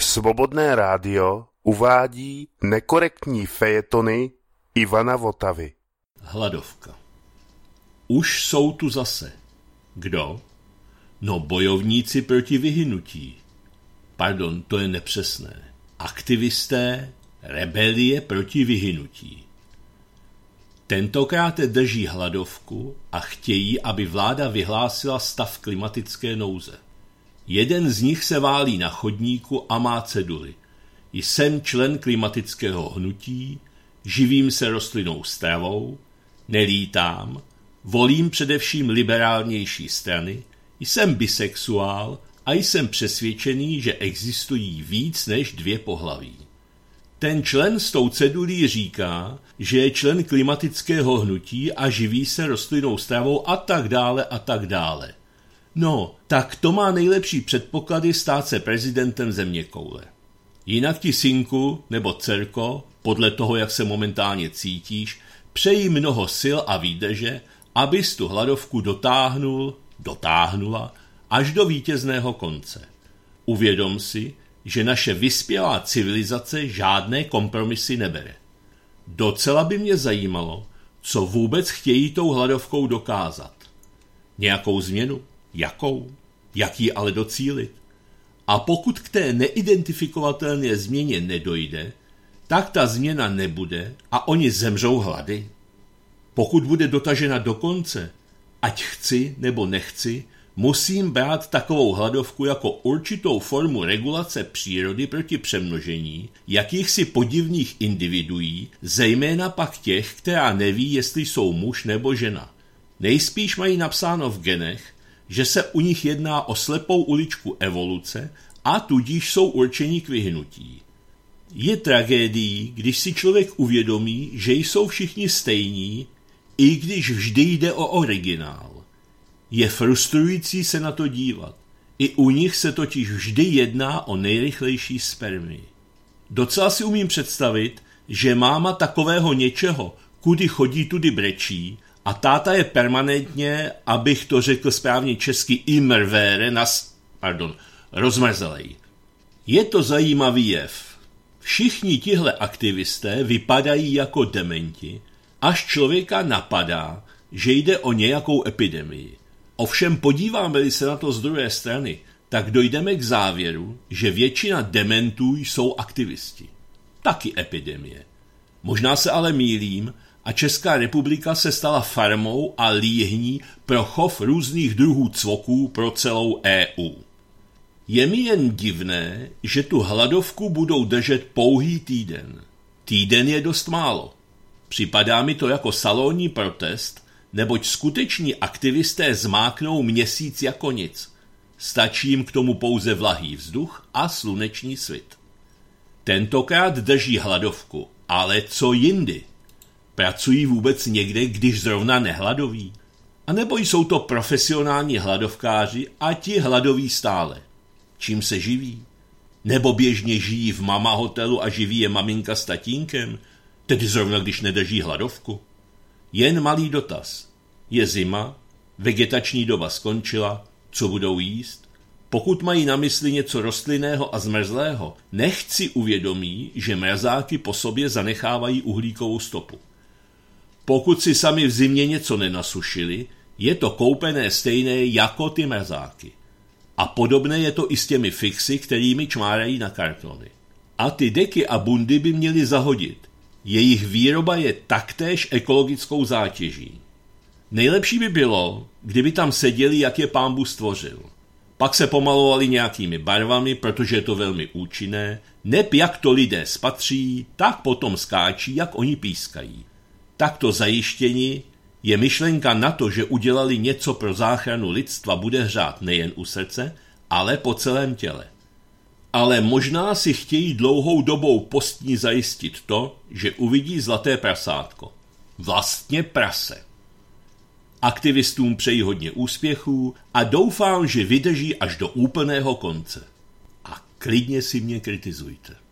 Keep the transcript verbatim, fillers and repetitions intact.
Svobodné rádio uvádí nekorektní fejetony Ivana Votavy. Hladovka. Už jsou tu zase. Kdo? No bojovníci proti vyhynutí. Pardon, to je nepřesné. Aktivisté rebelie proti vyhynutí. Tentokrát drží hladovku a chtějí, aby vláda vyhlásila stav klimatické nouze. Jeden z nich se válí na chodníku a má ceduly. Jsem člen klimatického hnutí, živím se rostlinnou stravou, nelítám, volím především liberálnější strany, jsem bisexuál a jsem přesvědčený, že existují víc než dvě pohlaví. Ten člen s tou cedulí říká, že je člen klimatického hnutí a živí se rostlinnou stravou a tak dále a tak dále. No, tak to má nejlepší předpoklady stát se prezidentem zeměkoule. Jinak ti synku nebo dcerko, podle toho, jak se momentálně cítíš, přeji mnoho sil a výdrže, abys tu hladovku dotáhnul, dotáhnula, až do vítězného konce. Uvědom si, že naše vyspělá civilizace žádné kompromisy nebere. Docela by mě zajímalo, co vůbec chtějí tou hladovkou dokázat. Nějakou změnu? Jakou? Jak ji ale docílit? A pokud k té neidentifikovatelné změně nedojde, tak ta změna nebude a oni zemřou hlady. Pokud bude dotažena do konce, ať chci nebo nechci, musím brát takovou hladovku jako určitou formu regulace přírody proti přemnožení jakýchsi podivných individuí, zejména pak těch, která neví, jestli jsou muž nebo žena. Nejspíš mají napsáno v genech, že se u nich jedná o slepou uličku evoluce a tudíž jsou určení k vyhnutí. Je tragédií, když si člověk uvědomí, že jsou všichni stejní, i když vždy jde o originál. Je frustrující se na to dívat. I u nich se totiž vždy jedná o nejrychlejší spermii. Docela si umím představit, že máma takového něčeho, kudy chodí, tudy brečí, a táta je permanentně, abych to řekl správně česky, immervére, nas, pardon, rozmrzelej. Je to zajímavý jev. Všichni tihle aktivisté vypadají jako dementi, až člověka napadá, že jde o nějakou epidemii. Ovšem podíváme-li se na to z druhé strany, tak dojdeme k závěru, že většina dementů jsou aktivisti. Taky epidemie. Možná se ale mýlím a Česká republika se stala farmou a líhní pro chov různých druhů cvoků pro celou E U. Je mi jen divné, že tu hladovku budou držet pouhý týden. Týden je dost málo. Připadá mi to jako salonní protest, neboť skuteční aktivisté zmáknou měsíc jako nic. Stačí jim k tomu pouze vlahý vzduch a sluneční svit. Tentokrát drží hladovku, ale co jindy? Pracují vůbec někde, když zrovna nehladoví? A nebo jsou to profesionální hladovkáři a ti hladoví stále? Čím se živí? Nebo běžně žijí v mama hotelu a živí je maminka s tatínkem, tedy zrovna když nedrží hladovku? Jen malý dotaz. Je zima, vegetační doba skončila, co budou jíst? Pokud mají na mysli něco rostlinného a zmrzlého, nechť si uvědomí, že mrazáky po sobě zanechávají uhlíkovou stopu. Pokud si sami v zimě něco nenasušili, je to koupené stejné jako ty mrazáky. A podobné je to i s těmi fixy, kterými čmárají na kartony. A ty deky a bundy by měly zahodit. Jejich výroba je taktéž ekologickou zátěží. Nejlepší by bylo, kdyby tam seděli, jak je Pán Bůh stvořil. Pak se pomalovali nějakými barvami, protože je to velmi účinné, neb jak to lidé spatří, tak potom skáčí, jak oni pískají. Takto zajištěni je myšlenka na to, že udělali něco pro záchranu lidstva, bude hřát nejen u srdce, ale po celém těle. Ale možná si chtějí dlouhou dobou postní zajistit to, že uvidí zlaté prasátko. Vlastně prase. Aktivistům přeji hodně úspěchů a doufám, že vydrží až do úplného konce. A klidně si mě kritizujte.